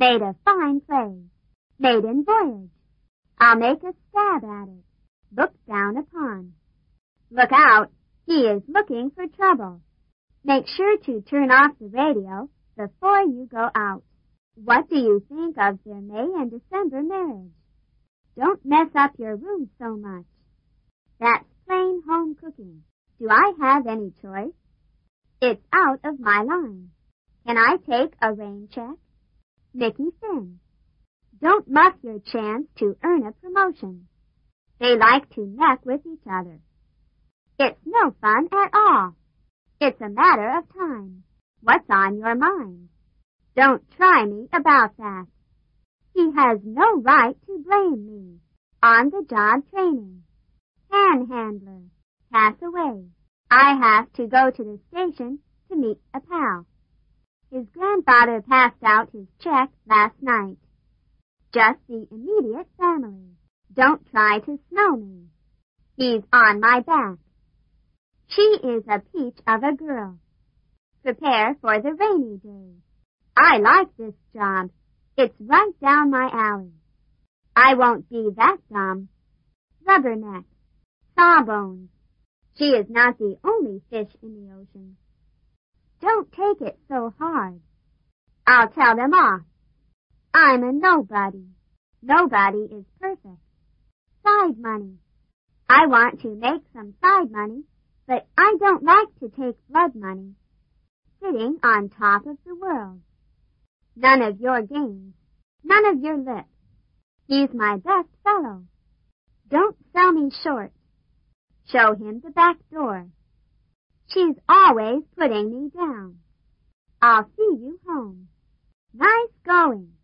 Made a fine play. Maiden voyage. I'll make a stab at it. Look down upon. Look out. He is looking for trouble. Make sure to turn off the radio before you go out. What do you think of their May and December marriage? Don't mess up your room so much. That's plain home cooking. Do I have any choice? It's out of my line. Can I take a rain check? Mickey Finn. Don't muff your chance to earn a promotion. They like to neck with each other. It's no fun at all. It's a matter of time. What's on your mind? Don't try me about that. He has no right to blame me. On-the-job training. Panhandler. Pass away. I have to go to the station to meet a pal. His grandfather passed out his check last night. Just the immediate family. Don't try to snow me. He's on my back. She is a peach of a girl. Prepare for the rainy day. I like this job. It's right down my alley. I won't be that dumb. Rubberneck. Sawbones. She is not the only fish in the ocean. Don't take it so hard. I'll tell them off. I'm a nobody. Nobody is perfect. Side money. I want to make some side money, but I don't like to take blood money. Sitting on top of the world. None of your games. None of your lips. He's my best fellow. Don't sell me short. Show him the back door. She's always putting me down. I'll see you home. Nice going.